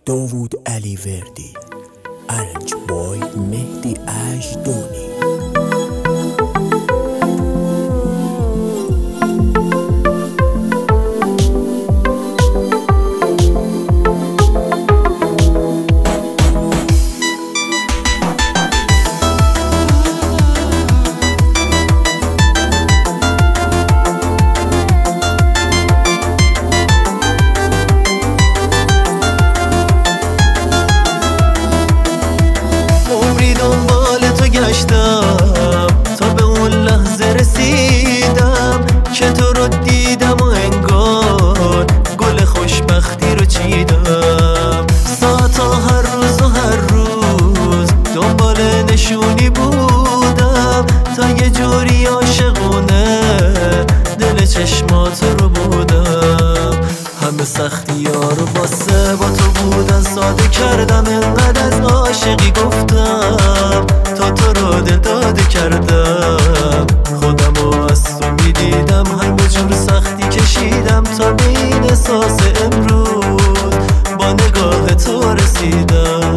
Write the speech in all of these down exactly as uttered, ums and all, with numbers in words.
داوود علی وردی، ارنج بای مهدی اژدونی. تا به اون لحظه رسیدم که تو رو دیدم و انگار گل خوشبختی رو چیدم. ساعتا هر روز و هر روز دنبال نشونی بودم تا یه جوری عاشقونه دل چشمات رو بودم. همه سختی ها رو باسه با تو بودن ساده کردم، انقدر از عاشقی گفتم تا تو رو دل داده کردم. خودم رو از تو میدیدم، همه جور سختی کشیدم تا به این احساس امروز با نگاه تو رسیدم.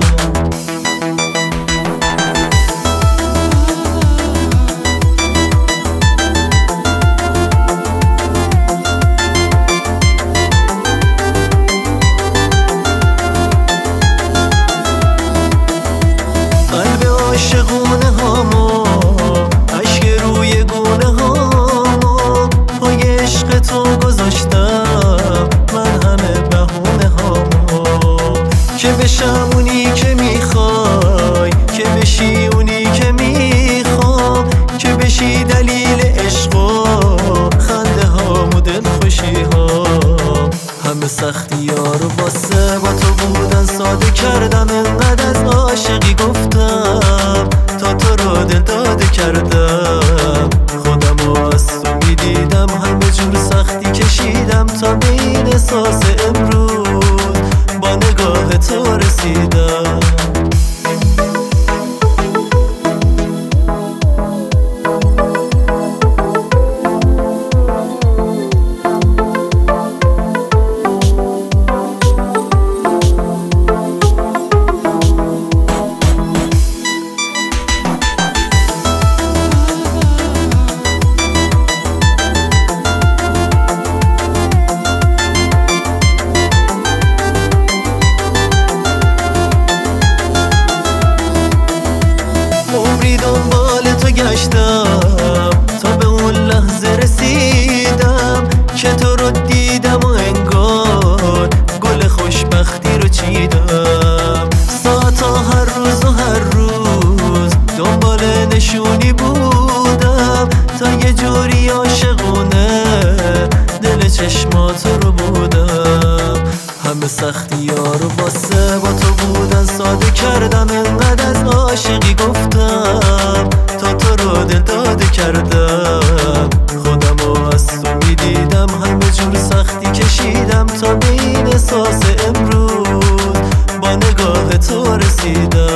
عاشقونه هامو عشق روی گونه هامو پای عشق تو گذاشتم من همه بهونه هامو که بشم اونی که میخوای، که بشی اونی که میخوام، که بشی دلیل عشق و خنده هام و دل خوشی هام. همه سختی ها رو باسه با تو بودن ساده کردم، انقدر از عاشقی گفتم تا تو رو دل داده کردم. خودم رو از تو میدیدم، همه جور سختی کشیدم تا به این احساس امروز با نگاه تو رسیدم. دنبال تو گشتم تا به اون لحظه رسیدم که تو رو دیدم و انگار گل خوشبختی رو چیدم. ساعتا هر روز و هر روز دنبال نشونی بودم تا یه جوری عاشقونه دل چشمات رو بودم. همه سختی ها رو باسه با تو بودن ساده کردم، انقدر از عاشقی گفتم تا تو رو دل داده کردم. خودم رو از تو میدیدم، همه جور سختی کشیدم تا به این احساس امروز با نگاه تو رسیدم.